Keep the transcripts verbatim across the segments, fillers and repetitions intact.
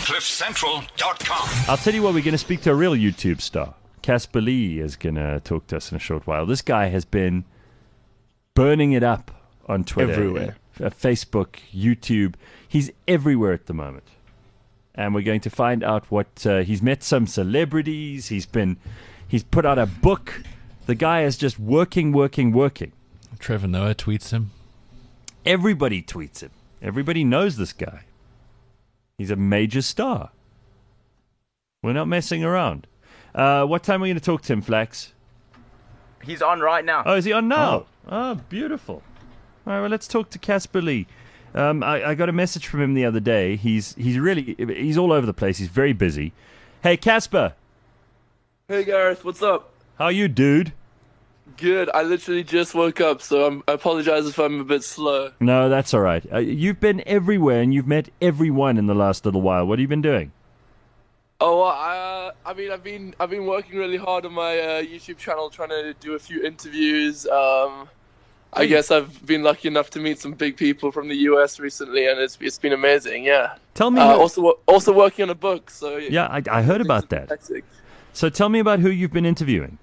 cliff central dot com. I'll tell you what, we're going to speak to a real YouTube star. Casper Lee is going to talk to us in a short while. This guy has been burning it up on Twitter, everywhere, uh, Facebook, YouTube. He's everywhere at the moment. And we're going to find out what uh, he's met some celebrities. He's been, he's put out a book. The guy is just working, working, working. Trevor Noah tweets him. Everybody tweets him. Everybody knows this guy. He's a major star. We're not messing around. Uh, what time are we going to talk to him, Flax? He's on right now. Oh, is he on now? Oh, oh beautiful. All right, well, let's talk to Casper Lee. Um, I, I got a message from him the other day. He's he's really he's all over the place. He's very busy. Hey, Casper. Hey, Gareth. What's up? How you, dude? Good. I literally just woke up, so I'm, I apologize if I'm a bit slow. No, that's all right. Uh, you've been everywhere, and you've met everyone in the last little while. What have you been doing? Oh, well, I, uh, I mean, I've been I've been working really hard on my uh, YouTube channel, trying to do a few interviews. Um, I guess I've been lucky enough to meet some big people from the U S recently, and it's it's been amazing. Yeah. Tell me. Uh, who... also, also working on a book. So yeah, I, I heard about that. Hectic. So tell me about who you've been interviewing.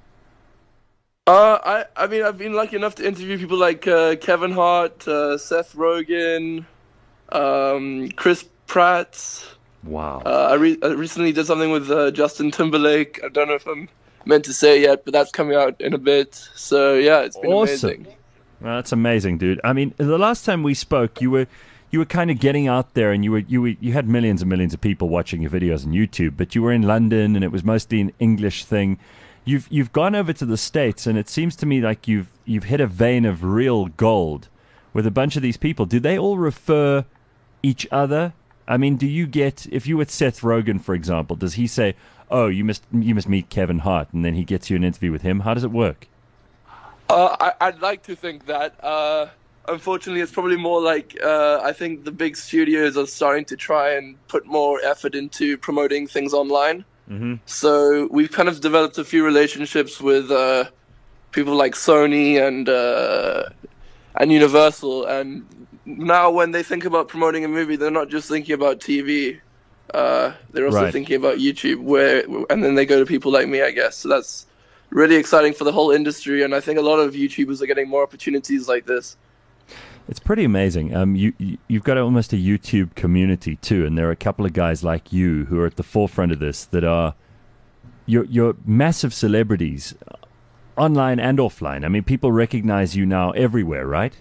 Uh, I I mean, I've been lucky enough to interview people like uh, Kevin Hart, uh, Seth Rogen, um, Chris Pratt. Wow. Uh, I, re- I recently did something with uh, Justin Timberlake. I don't know if I'm meant to say it yet, but that's coming out in a bit. So yeah, it's been awesome. amazing. Well, that's amazing, dude. I mean, the last time we spoke, you were you were kind of getting out there, and you were you were you had millions and millions of people watching your videos on YouTube. But you were in London, and it was mostly an English thing. You've you've gone over to the States, and it seems to me like you've you've hit a vein of real gold with a bunch of these people. Do they all refer each other? I mean, do you get, if you were Seth Rogen, for example, does he say, "Oh, you must you must meet Kevin Hart," and then he gets you an interview with him? How does it work? Uh, I, I'd like to think that. Uh, unfortunately, it's probably more like uh, I think the big studios are starting to try and put more effort into promoting things online. Mm-hmm. So we've kind of developed a few relationships with uh, people like Sony and uh, and Universal, and now when they think about promoting a movie, they're not just thinking about T V. Uh, they're also right. thinking about YouTube, where and then they go to people like me, I guess. So that's really exciting for the whole industry, and I think a lot of YouTubers are getting more opportunities like this. It's pretty amazing. Um, you, you you've got almost a YouTube community too, and there are a couple of guys like you who are at the forefront of this that are you're you're massive celebrities, online and offline. I mean, people recognize you now everywhere, right?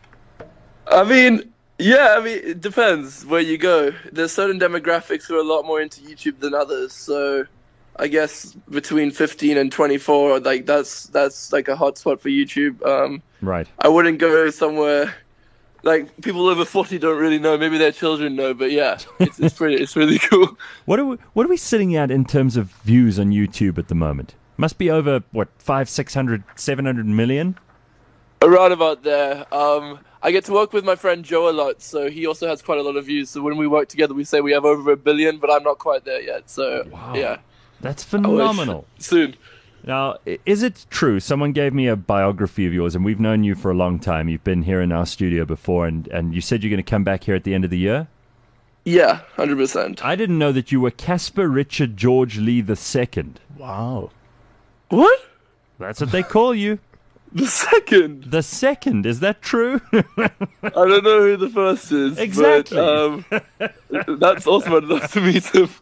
I mean, yeah. I mean, it depends where you go. There's certain demographics who are a lot more into YouTube than others, so. I guess between fifteen and twenty-four, like that's that's like a hot spot for YouTube. Um, right. I wouldn't go somewhere like people over forty don't really know. Maybe their children know, but yeah, it's, it's pretty. It's really cool. What are we, what are we sitting at in terms of views on YouTube at the moment? Must be over what five, six hundred, seven hundred million. Around about there. Um, I get to work with my friend Joe a lot, so he also has quite a lot of views. So when we work together, we say we have over a billion, but I'm not quite there yet. So wow. yeah. That's phenomenal. Soon. Now, is it true? Someone gave me a biography of yours, and we've known you for a long time. You've been here in our studio before, and, and you said you're going to come back here at the end of the year? Yeah, one hundred percent. I didn't know that you were Casper Richard George Lee the Second. Wow. What? That's what they call you. The second? The second. Is that true? I don't know who the first is. Exactly. But, um, that's awesome. I'd love to meet him.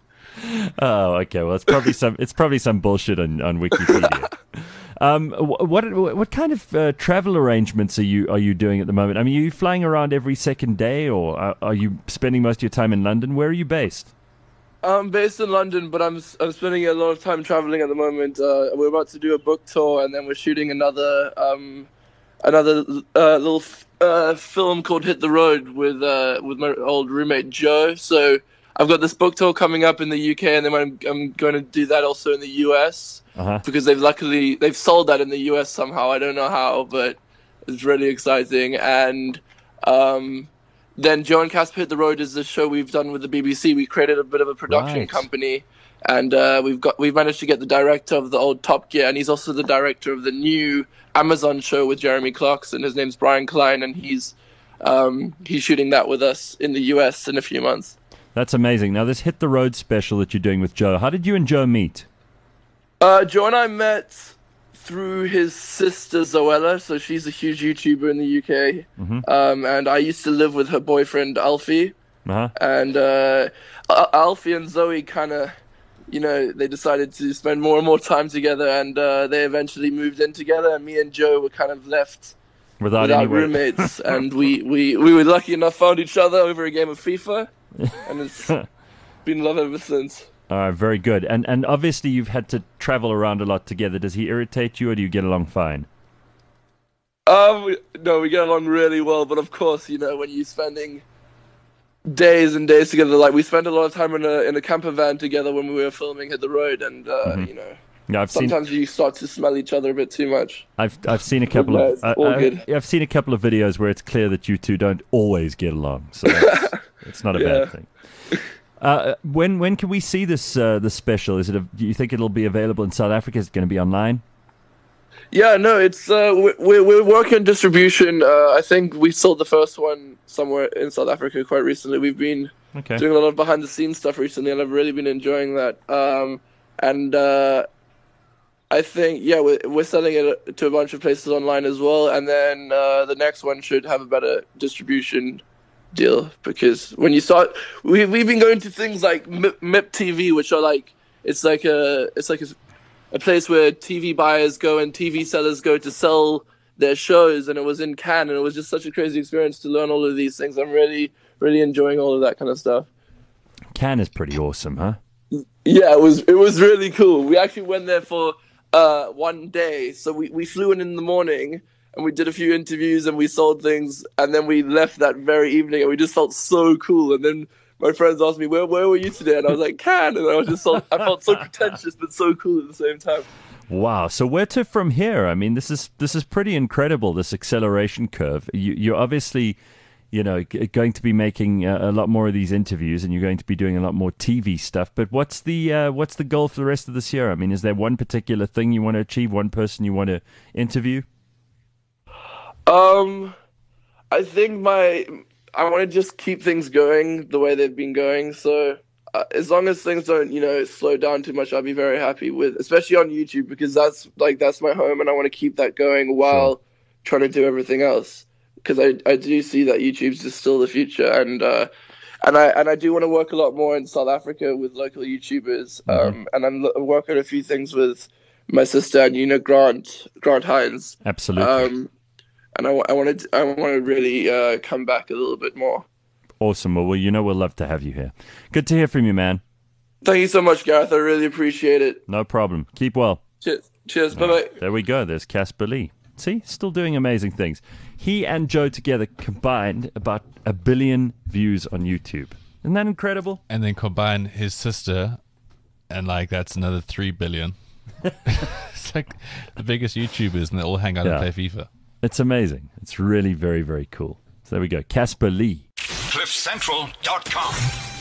Oh, okay. Well, it's probably some it's probably some bullshit on, on Wikipedia. um, what what kind of uh, travel arrangements are you are you doing at the moment? I mean, are you flying around every second day, or are, are you spending most of your time in London? Where are you based? I'm based in London, but I'm I'm spending a lot of time traveling at the moment. Uh, we're about to do a book tour, and then we're shooting another um, another uh, little f- uh, film called Hit the Road with uh, with my old roommate Joe. So. I've got this book tour coming up in the U K, and then I'm, I'm going to do that also in the U S uh-huh. because they've luckily they've sold that in the U S somehow. I don't know how, but it's really exciting. And um, then Joe and Casper Hit the Road is the show we've done with the B B C. We created a bit of a production right. company, and uh, we've got we've managed to get the director of the old Top Gear, and he's also the director of the new Amazon show with Jeremy Clarkson. His name's Brian Klein, and he's um, he's shooting that with us in the U S in a few months. That's amazing. Now, this Hit the Road special that you're doing with Joe, how did you and Joe meet? Uh, Joe and I met through his sister Zoella, so she's a huge YouTuber in the U K. Mm-hmm. Um, and I used to live with her boyfriend Alfie. Uh-huh. And uh, Al- Alfie and Zoe kind of, you know, they decided to spend more and more time together, and uh, they eventually moved in together. And me and Joe were kind of left Without, without any way- roommates, and we, we, we were lucky enough found each other over a game of FIFA, and it's been love ever since. All right, very good. And and obviously you've had to travel around a lot together. Does he irritate you, or do you get along fine? Um, we- no, we get along really well, but of course, you know, when you're spending days and days together, like we spent a lot of time in a in a camper van together when we were filming Hit the Road, and uh, Mm-hmm. you know, Yeah, I've seen sometimes you start to smell each other a bit too much. I've I've seen a couple no, of it's I, all I- good. I've seen a couple of videos where it's clear that you two don't always get along. So that's, it's not a Yeah. bad thing. Uh, when when can we see this uh, this special? Is it? A, do you think it'll be available in South Africa? Is it going to be online? Yeah, no, it's uh, we- we're we're working on distribution. Uh, I think we sold the first one somewhere in South Africa quite recently. We've been Okay. doing a lot of behind the scenes stuff recently, and I've really been enjoying that. Um, and uh, I think yeah, we're we're selling it to a bunch of places online as well. And then uh, the next one should have a better distribution deal, because when you start, we we've been going to things like M I P T V, which are like it's like a it's like a, a place where T V buyers go and T V sellers go to sell their shows, and it was in Cannes, and it was just such a crazy experience to learn all of these things. I'm really really enjoying all of that kind of stuff. Cannes is pretty awesome, huh? Yeah, it was it was really cool. We actually went there for uh, one day, so we, we flew in in the morning, and we did a few interviews, and we sold things, and then we left that very evening, and we just felt so cool. And then my friends asked me, "Where where were you today?" And I was like, "Cannes," and I was just so, I felt so pretentious but so cool at the same time. Wow. So where to from here? I mean, this is this is pretty incredible. This acceleration curve. You, you're obviously, you know, g- going to be making uh, a lot more of these interviews, and you're going to be doing a lot more T V stuff. But what's the uh, what's the goal for the rest of this year? I mean, is there one particular thing you want to achieve? One person you want to interview? Um, I think my I want to just keep things going the way they've been going. So uh, as long as things don't, you know, slow down too much, I'll be very happy with, especially on YouTube, because that's like that's my home, and I want to keep that going while Sure. trying to do everything else. Because I, I do see that YouTube's just still the future, and uh, and I and I do want to work a lot more in South Africa with local YouTubers. Mm-hmm. Um, and I'm lo- working on a few things with my sister and you know Grant Grant Hines. Absolutely. Um, and I, I want to I want to really uh, come back a little bit more. Awesome. Well, well, you know, we'll love to have you here. Good to hear from you, man. Thank you so much, Gareth. I really appreciate it. No problem. Keep well. Cheers. Cheers. Bye bye. There we go. There's Casper Lee. See, still doing amazing things. He and Joe together combined about a billion views on YouTube. Isn't that incredible? And then combine his sister, and like that's another three billion. It's like the biggest YouTubers, and they all hang out Yeah. and play FIFA. It's amazing. It's really very, very cool. So there we go. Casper Lee. cliff central dot com